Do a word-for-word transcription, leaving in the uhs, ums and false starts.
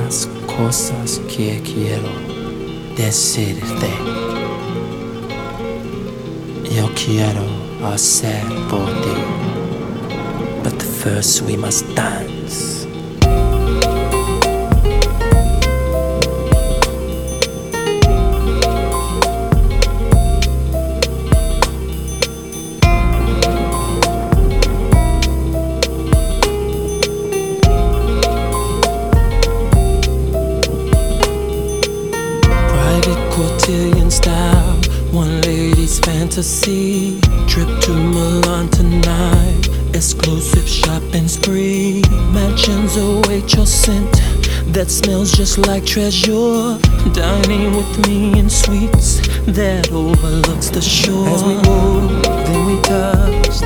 las cosas que quiero decirte. Yo quiero hacer por ti, but first we must dance. Cotillion style, one lady's fantasy. Trip to Milan tonight, exclusive shopping spree. Mansions await your scent, that smells just like treasure. Dining with me in suites that overlooks the shore. As we moved, then we touched,